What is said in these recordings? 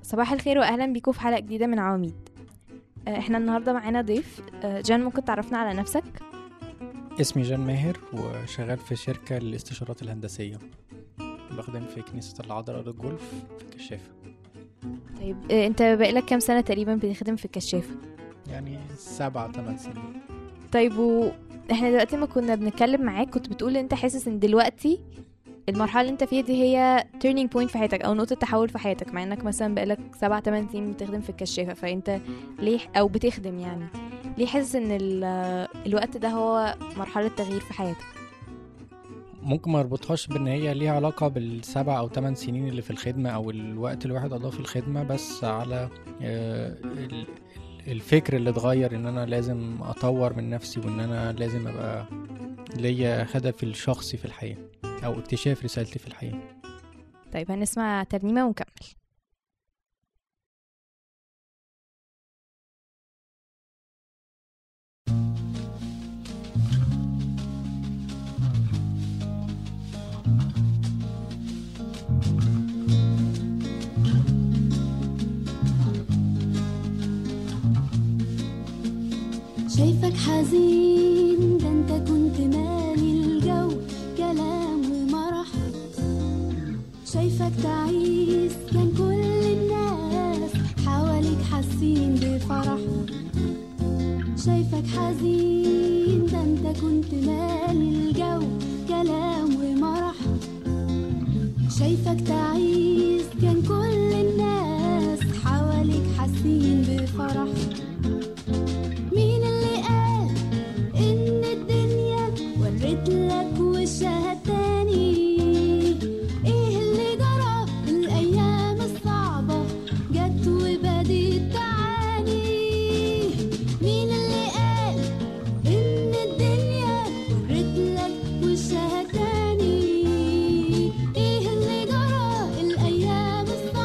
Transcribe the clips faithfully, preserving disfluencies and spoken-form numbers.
صباح الخير واهلا بيكم في حلقه جديده من عواميد. احنا النهارده معانا ضيف. جان، ممكن تعرفنا على نفسك؟ اسمي جان ماهر وشغال في شركه للاستشارات الهندسيه، بخدم في كنيسه العذراء للجولف في الكشافه. طيب انت بقالك كام سنه تقريبا بتخدم في الكشافه؟ يعني سبعة ثمان سنين. طيب واحنا دلوقتي ما كنا بنتكلم معاك كنت بتقول انت حاسس ان دلوقتي المرحله اللي انت فيها دي هي turning point في حياتك او نقطه تحول في حياتك، مع انك مثلا بقالك سبعة ثمان سنين بتخدم في الكشافه. فانت ليه او بتخدم يعني ليه حاسس ان الوقت ده هو مرحله تغيير في حياتك؟ ممكن ما اربطهاش بان هي ليها علاقه بالسبع او ثمان سنين اللي في الخدمه او الوقت اللي الواحد قضاه في الخدمه، بس على الفكر اللي اتغير ان انا لازم اطور من نفسي وان انا لازم ابقى ليا هدفي الشخصي في الحياه او اكتشاف رسالتي في الحياه. طيب هنسمع ترنيمه ونكمل. شايفك حزين، ده انت كنت مالي الجو كلام ومرح. شايفك تعيس، كان كل الناس حواليك حاسين بفرح. شايفك حزين، ده انت كنت مالي الجو كلام ومرح. شايفك تعيس، كان كل الناس حواليك حاسين بفرح. لك وشها تاني، ايه اللي جرى؟ الايام الصعبة جت وبدت تعاني. مين اللي قال ان الدنيا ورت لك وشها تاني؟ ايه اللي جرى؟ الايام الصعبة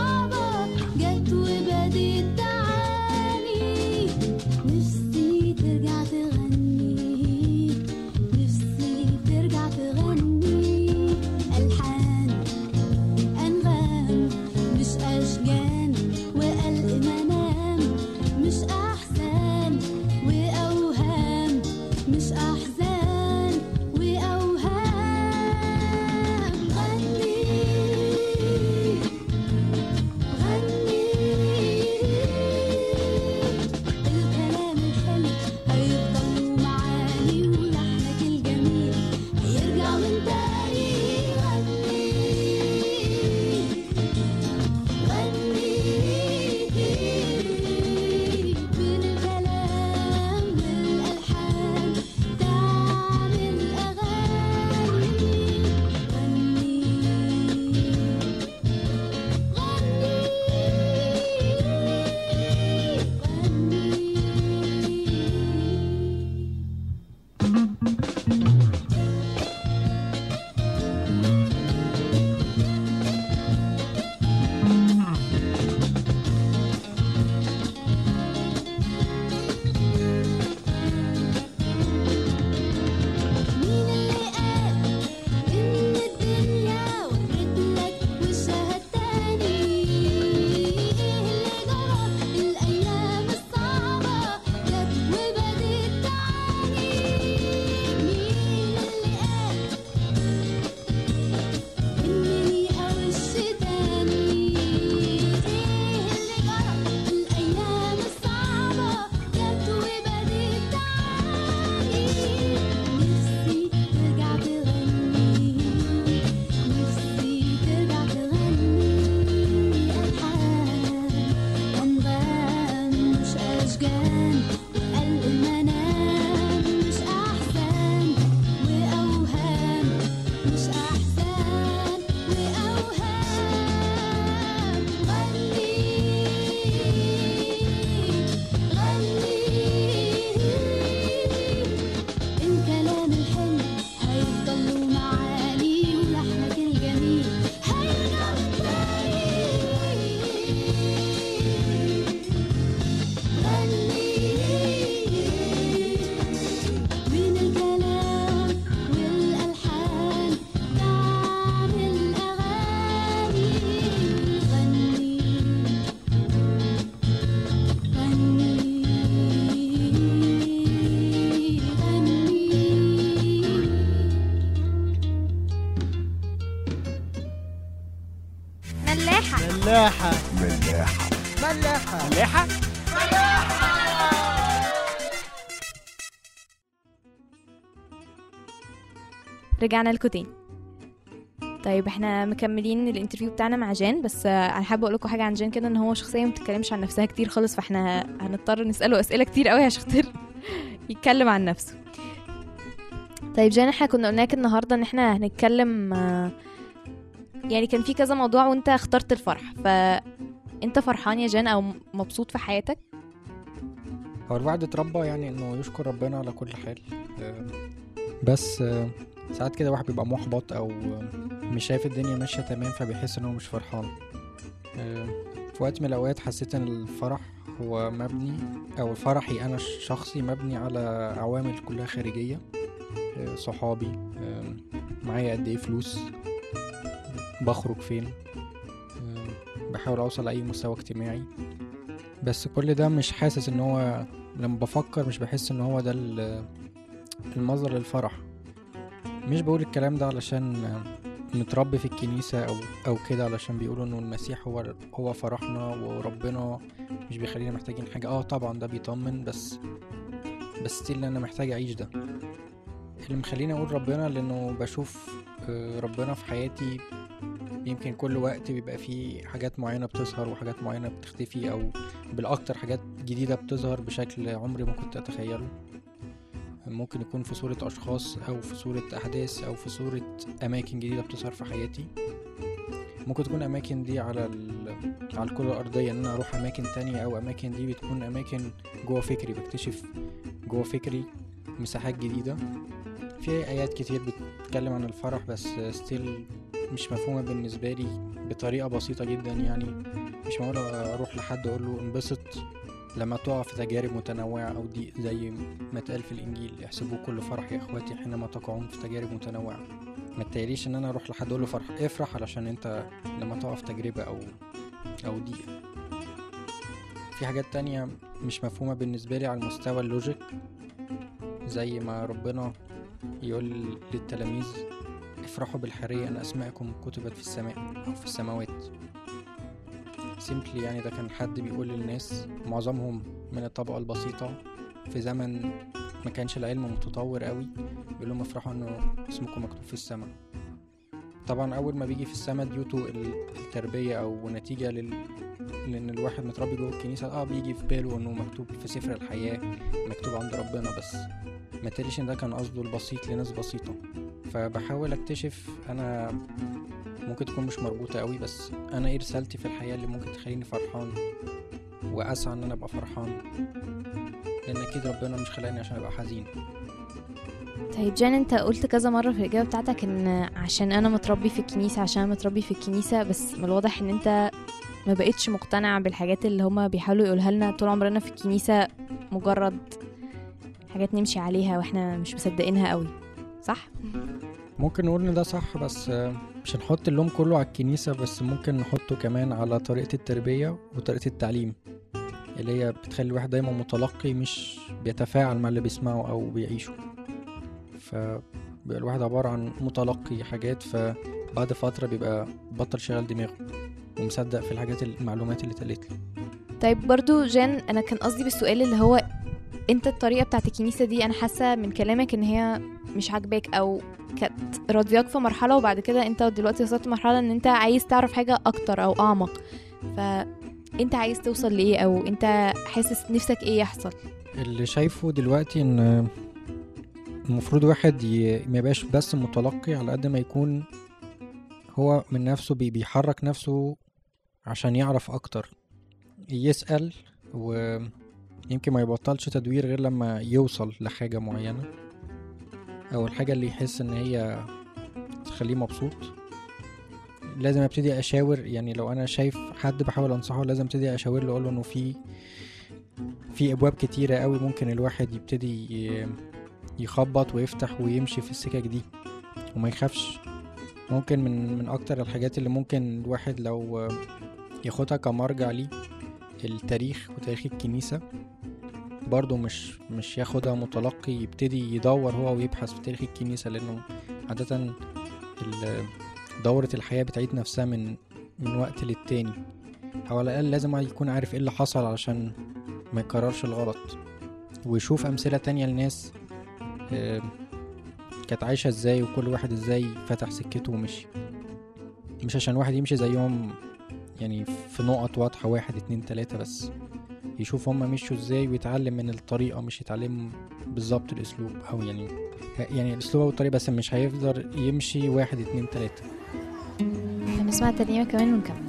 ملاحة ملاحة ملاحة ملاحة ملاحة. رجعنا لكم تاني. طيب احنا مكملين الانترفيو بتاعنا مع جان، بس انا حابه اقول لكم حاجه عن جان كده، ان هو شخصيه ما بتتكلمش عن نفسها كتير خالص، فاحنا هنضطر نساله اسئله كتير قوي عشان خاطر يتكلم عن نفسه. طيب جان، احنا كنا قلنا لك النهارده ان احنا هنتكلم، يعني كان في كذا موضوع وانت اخترت الفرح، فانت فرحان يا جان او مبسوط في حياتك؟ هو الواحد اتربى يعني انه يشكر ربنا على كل حال، بس ساعات كده واحد بيبقى محبط او مش شايف الدنيا ماشيه تمام، فبيحس انه مش فرحان. في وقت من الاوقات حسيت ان الفرح هو مبني، او فرحي انا الشخصي مبني على عوامل كلها خارجيه، صحابي، معايا قد ايه فلوس، بخرج فين، بحاول اوصل لاي مستوى اجتماعي. بس كل ده مش حاسس ان هو، لما بفكر مش بحس ان هو ده المصدر للفرح. مش بقول الكلام ده علشان متربي في الكنيسة او او كده، علشان بيقولوا انه المسيح هو هو فرحنا وربنا مش بيخلينا محتاجين حاجة. اه طبعا ده بيطمن، بس بس اللي انا محتاج اعيش ده اللي مخليني اقول ربنا، لانه بشوف ربنا في حياتي. يمكن كل وقت بيبقى فيه حاجات معينة بتظهر وحاجات معينة بتختفي، او بالاكتر حاجات جديدة بتظهر بشكل عمري ما كنت اتخيله. ممكن يكون في صورة أشخاص أو في صورة أحداث أو في صورة أماكن جديدة بتظهر في حياتي. ممكن تكون أماكن دي على على الكرة الأرضية، إن أنا أروح أماكن تانية، أو أماكن دي بتكون أماكن جوه فكري، بكتشف جوه فكري مساحات جديدة. في آيات كتير بتتكلم عن الفرح، بس ستيل مش مفهومة بالنسبة لي بطريقة بسيطة جدا. يعني مش معقول أروح لحد أقول له انبسط لما تقع في تجارب متنوعة أو دي، زي ما اتقال في الإنجيل احسبوا كل فرح يا إخواتي حينما تقعون في تجارب متنوعة. ما تقاليش إن أنا أروح لحد أقول له فرح افرح علشان أنت لما تقع في تجربة أو أو دي. في حاجات تانية مش مفهومة بالنسبة لي على المستوى اللوجيك، زي ما ربنا يقول للتلاميذ افرحوا بالحرية أن أسماءكم كتبت في السماء أو في السماوات. سيمبلي يعني ده كان حد بيقول للناس معظمهم من الطبقة البسيطة في زمن ما كانش العلم متطور قوي، بيقول لهم افرحوا انه اسمكم مكتوب في السماء. طبعا اول ما بيجي في السماء ديوتو التربية او نتيجة لل... لان الواحد متربي جوه الكنيسة، اه بيجي في باله انه مكتوب في سفر الحياة، مكتوب عند ربنا، بس ما تقليش ان ده كان قصده البسيط لناس بسيطة. فبحاول اكتشف انا ممكن تكون مش مربوطة قوي، بس انا ايه رسالتي في الحياة اللي ممكن تخليني فرحان واسعى ان انا ابقى فرحان، لان اكيد ربنا مش خلاني عشان ابقى حزين. طيب جان، انت قلت كذا مرة في الإجابة بتاعتك ان عشان انا متربي في الكنيسة عشان انا متربي في الكنيسة، بس من الواضح ان انت ما بقيتش مقتنع بالحاجات اللي هما بيحاولوا يقولها لنا طول عمرنا في الكنيسة، مجرد حاجات نمشي عليها واحنا مش مصدقينها قوي، صح؟ ممكن نقول ان ده صح، بس مش هنحط اللوم كله على الكنيسة، بس ممكن نحطه كمان على طريقة التربية وطريقة التعليم اللي هي بتخلي الواحد دايما متلقي، مش بيتفاعل مع اللي بيسمعه او بيعيشه. فبيبقى الواحد عبارة عن متلقي حاجات، فبعد فترة بيبقى بطل شغل دماغه ومصدق في الحاجات المعلومات اللي اتقالت له. طيب برضو جان، انا كان قصدي بالسؤال اللي هو انت الطريقة بتاعت الكنيسة دي انا حاسة من كلامك ان هي مش عاجباك او كانت راضياك في مرحلة، وبعد كده انت دلوقتي وصلت مرحلة ان انت عايز تعرف حاجة اكتر او اعمق. فانت عايز توصل لإيه، او انت حاسس نفسك ايه يحصل؟ اللي شايفه دلوقتي ان المفروض واحد ي... ما يبقاش بس متلقي، على قد ما يكون هو من نفسه بي... بيحرك نفسه عشان يعرف اكتر، يسأل، ويمكن ما يبطلش تدوير غير لما يوصل لحاجة معينة، او الحاجة اللي يحس ان هي تخليه مبسوط. لازم ابتدي اشاور، يعني لو انا شايف حد بحاول انصحه لازم ابتدي اشاور له، اقول له انه في في ابواب كتيرة قوي ممكن الواحد يبتدي يخبط ويفتح ويمشي في السكك دي وما يخافش. ممكن من من اكتر الحاجات اللي ممكن الواحد لو ياخدها كمرجع ليه التاريخ وتاريخ الكنيسة، برضو مش مش ياخدها متلقي، يبتدي يدور هو ويبحث في تاريخ الكنيسة، لانه عادة دورة الحياة بتعيد نفسها من من وقت للتاني، او على الاقل لازم يكون عارف ايه اللي حصل علشان ما يكررش الغلط، ويشوف امثلة تانية لناس آه، كانت عايشة ازاي وكل واحد ازاي فتح سكته ومشي. مش عشان واحد يمشي زيهم يعني في نقط واضحة واحد اتنين تلاتة، بس يشوف هما مشوا ازاي ويتعلم من الطريقة، مش يتعلم بالظبط الاسلوب، او يعني يعني الاسلوب او الطريقة، بس مش هيفضل يمشي واحد اتنين تلاتة. هنسمع ترنيمة كمان ونكمل.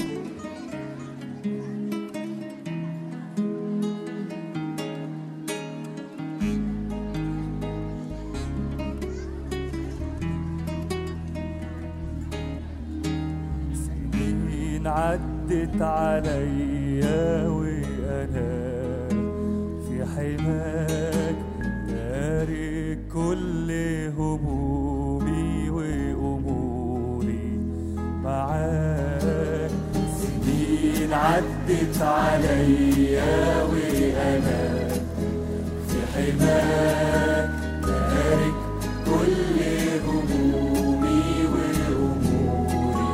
سنين عدت عليا وانا في حماك، تارك كل همومي واموري معاك. سنين عدت عليا وانا في حماك، تارك كل همومي واموري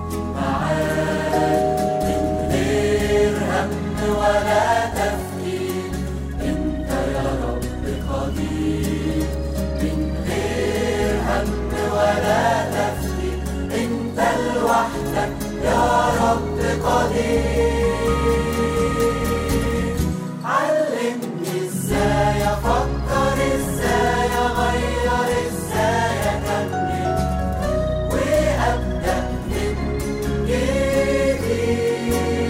معاك. من غير هم ولا تفكير انت يا رب قدير، من غير هم ولا تفكير انت لوحدك يا رب قدير. علمني ازاي افكر، ازاي اغير، ازاي اكمل وابدا من جديد.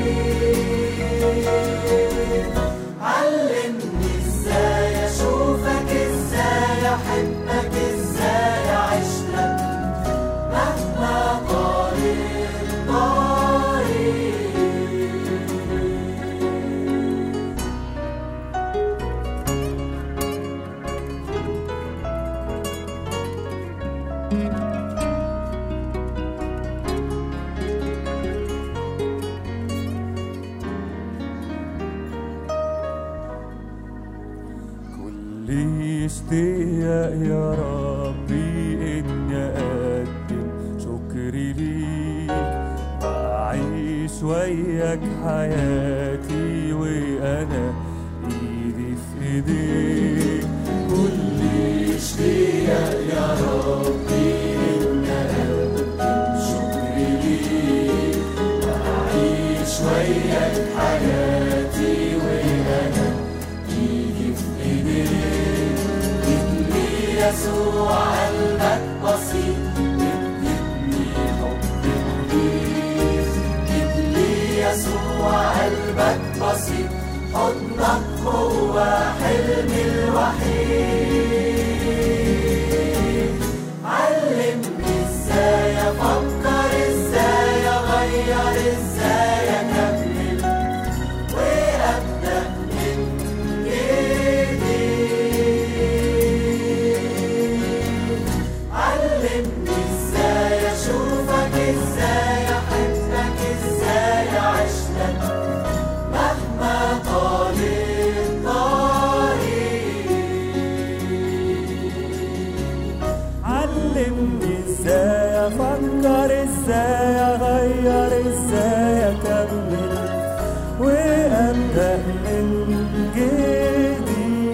علمني ازاي اشوفك، ازاي احبك، ازاي اعيش لك مهما طال الطريق. كل اشتياق يا ربي اني اقدم شكري ليك، واعيش وياك حياتي وانا ايدي في ايديك. كل اشتياق يا ربي اني اقدم شكري ليك، واعيش وياك حياتي وانا ايدي في ايديك. ادني يسوع قلبك بسيط، ادني حب جديد. ادني يسوع قلبك بسيط، حضنك هو حلمي الوحيد. علمني ازاي افكر، ازاي اغير، ازاي اكمل وابدا من جديد. علمني ازاي اشوفك، ازاي احبك، ازاي اعيش لك مهما طال الطريق. علمني ازاي افكر، ازاي اغير، ازاي اكمل وابدا من جديد.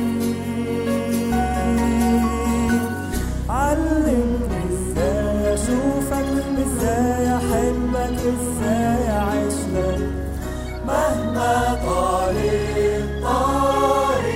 علمني ازاي اشوفك، ازاي احبك، ازاي اعيش لك مهما طال الطريق.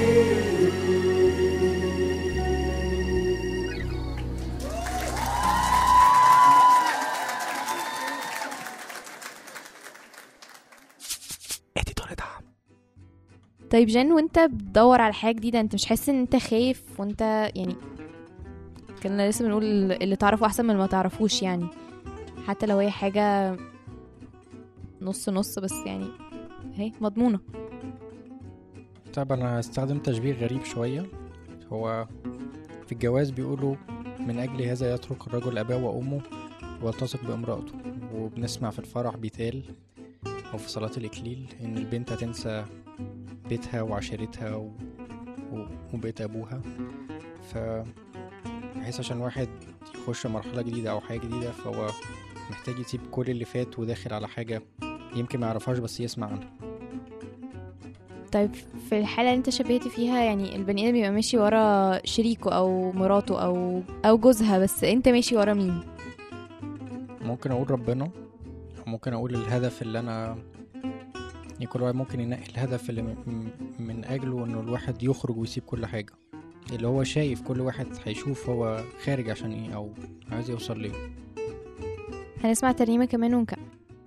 طيب جن، وانت بتدور على حاجة جديدة، انت مش حاسس ان انت خايف وانت يعني كنا لسه بنقول اللي تعرفه احسن من اللي ما تعرفوش، يعني حتى لو هي حاجة نص نص بس يعني هي مضمونة. طب انا هستخدم تشبيه غريب شوية. هو في الجواز بيقولوا من اجل هذا يترك الرجل اباه وامه والتصق بامرأته، وبنسمع في الفرح بيتقال او في صلاة الاكليل ان البنت هتنسى بيتها وعشيرتها و... و... وبيت ابوها. ف بحيث عشان واحد يخش مرحلة جديدة او حاجة جديدة فهو محتاج يسيب كل اللي فات وداخل على حاجة يمكن ما يعرفهاش بس يسمع عنها. طيب في الحالة اللي انت شبهتي فيها، يعني البني ادم بيبقى ماشي ورا شريكه او مراته او او جوزها، بس انت ماشي ورا مين؟ ممكن اقول ربنا، أو ممكن اقول الهدف اللي انا، يعني كل واحد ممكن ينقي الهدف اللي م- من اجله انه الواحد يخرج ويسيب كل حاجة، اللي هو شايف كل واحد هيشوف هو خارج عشان ايه او عايز يوصل ليه. هنسمع ترنيمة كمان ونكمل.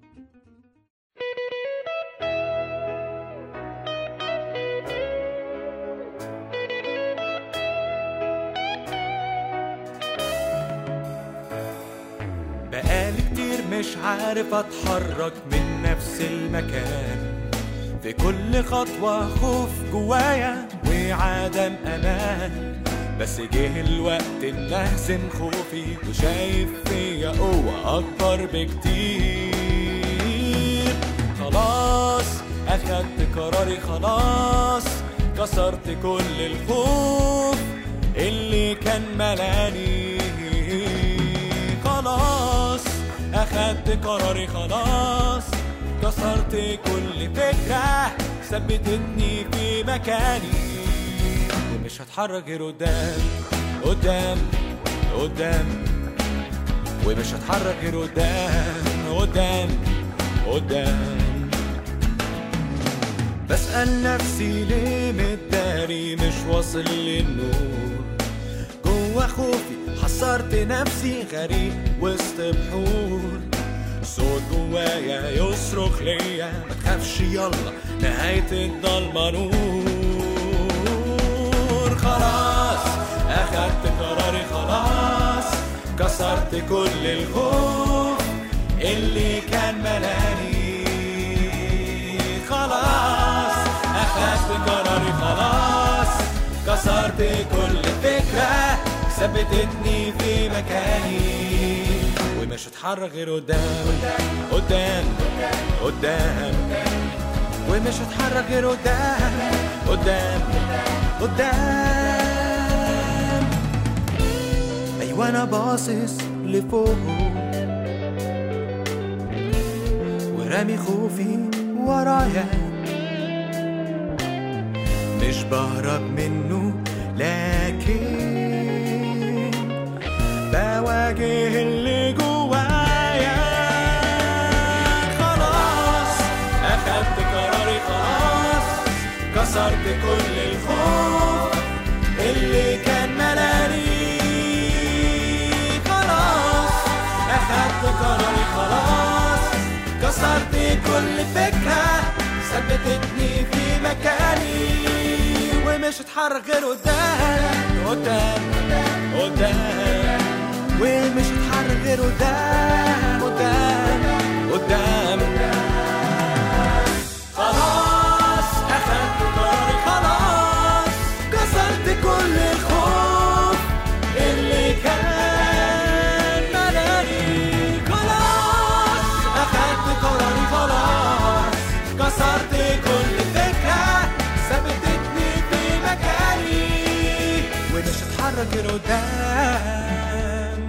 بقالي كتير مش عارف اتحرك من نفس المكان، في كل خطوة خوف جوايا وعدم امان، بس جه الوقت ان اهزم خوفي وشايف فيا قوة اكبر بكتير. خلاص اخدت قراري، خلاص كسرت كل الخوف اللي كان ملاني، خلاص اخدت قراري، خلاص كسرت كل فكرة ثبتتني في مكاني، ومش هتحرك غير قدام قدام قدام، ومش هتحرك غير قدام قدام قدام. بسأل نفسي ليه متداري مش واصل للنور، جوا خوفي حصرت نفسي غريق وسط بحور، صوت جوايا يصرخ ليا ما تخافش يلا نهاية الضلمة نور. خلاص اخدت قراري، خلاص كسرت كل الخوف اللي كان ملاني، خلاص اخدت قراري، خلاص كسرت كل فكرة ثبتتني في مكاني، ومش هتحرك غير قدام قدام قدام، ومش هتحرك غير قدام قدام قدام. ايوه انا باصص لفوق ورامي خوفي ورايا، مش بهرب منه لكن بواجه اللي جوايا. خلاص اخدت قراري، خلاص كسرت كل الخوف اللي كان ملاني، خلاص اخدت قراري، خلاص كسرت كل فكرة ثبتتني في مكاني، ومش هتحرك غير قدام قدام قدام، ومش هتحرك غير قدام قدام قدام. خلاص اخدت قراري، خلاص كسرت كل الخوف اللي كان ملاني، خلاص اخدت قراري، خلاص كسرت كل فكرة ثبتتني في مكاني، ومش هتحرك غير قدام،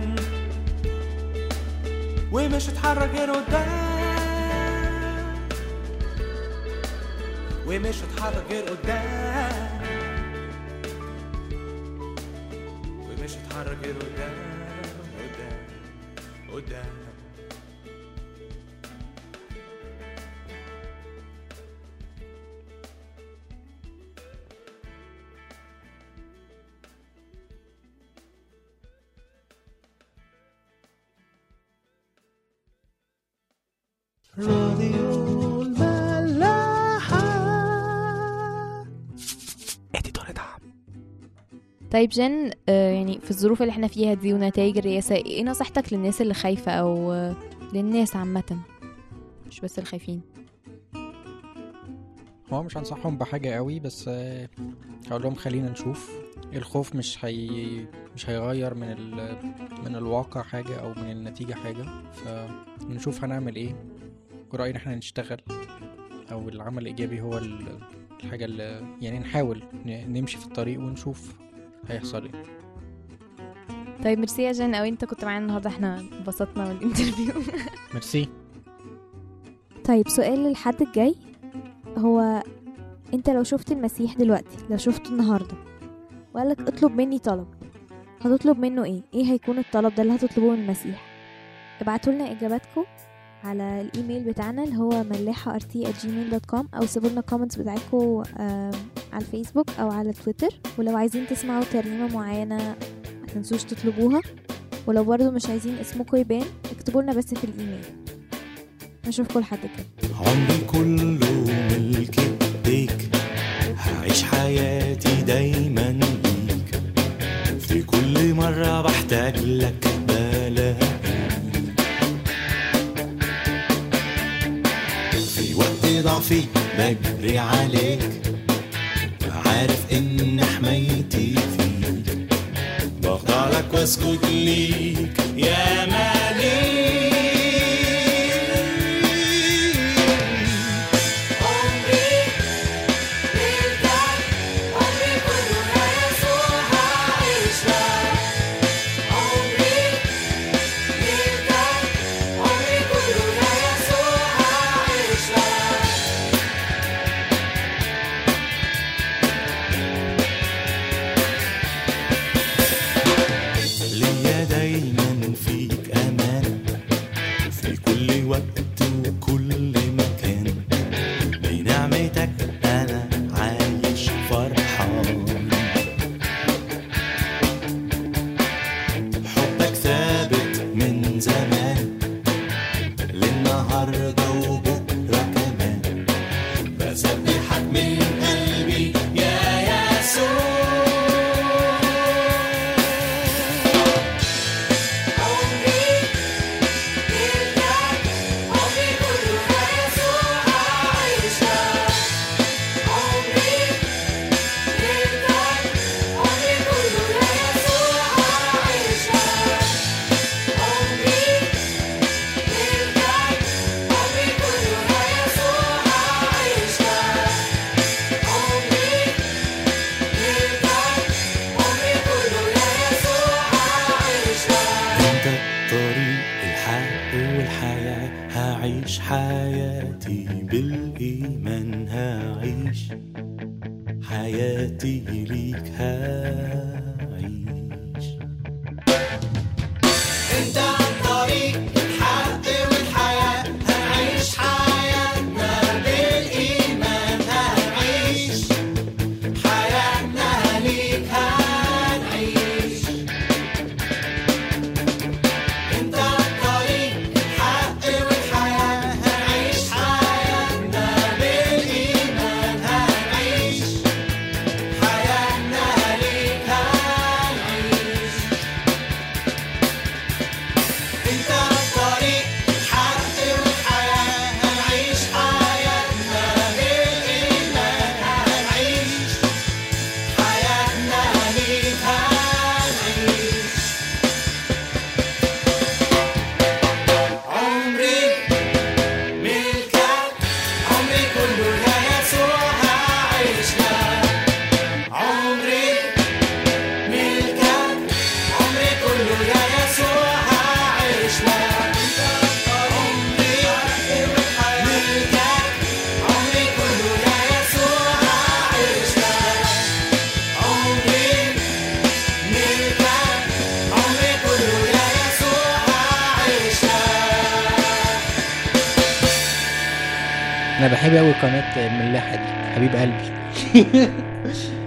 ومش هتحرك غير قدام، ومش هتحرك غير قدام، ومش هتحرك غير قدام قدام قدام. راديو الملاحة اديتور دعم. طيب جن، آه يعني في الظروف اللي احنا فيها دي ونتائج الرئاسة، ايه نصيحتك للناس اللي خايفة او آه للناس عامة مش بس الخايفين؟ هو مش هنصحهم بحاجة قوي، بس آه، هقول لهم خلينا نشوف. الخوف مش هي مش هيغير من ال... من الواقع حاجة او من النتيجة حاجة، فنشوف هنعمل ايه، ورأينا احنا نشتغل او العمل الايجابي هو ال- الحاجة اللي يعني نحاول ن- نمشي في الطريق ونشوف هيحصل ايه. طيب ميرسي يا جان قوي، انت كنت معانا النهارده، احنا انبسطنا من الانترفيو. ميرسي. طيب سؤال للحد الجاي، هو انت لو شفت المسيح دلوقتي، لو شفته النهارده وقالك اطلب مني طلب، هتطلب منه ايه؟ ايه هيكون الطلب ده اللي هتطلبوه من المسيح؟ ابعتوا لنا اجاباتكم على الايميل بتاعنا اللي هو ملاحه ار تي ات جيميل دوت كوم، او سيبوا لنا كومنتس بتاعتكم على الفيسبوك او على تويتر. ولو عايزين تسمعوا ترنيمه معينه ما تنسوش تطلبوها، ولو برضو مش عايزين اسمكم يبان اكتبوا لنا بس في الايميل. نشوفكم لحد كده. عمري كله ملك ايديك، هعيش حياتي دايما ليك، في كل مرة بحتاج لك بلاقيك، في وقت ضعفي بجري عليك، عارف ان حمايتي فيك، بخضع لك واسجد ليك يا مالك. هعيش حياتي بالإيمان، هعيش حياتي ليك، هعيش انت عن طريق الحق والحياة، هعيش حياتنا بالإيمان، هعيش حياتنا ليك، هنعيش انت عن طريق الحق والحياة، هنعيش حياتنا بالإيمان، هنعيش حياتنا ليك، هنعيش انت عن طريق الحق والحياة، هنعيش حياتنا بالإيمان، هنعيش حياتنا ليك، هنعيش عمري ملكك، عمري كله يا يسوع هعيش لك، عمري ملكك، عمري كله يا يسوع هعيش لك، عمري ملكك، عمري كله يا يسوع هعيش لك، عمري ملكك، عمري كله يا يسوع هعيش لك. انا بحب قوي قناه الملاحه دي، حبيب قلبي.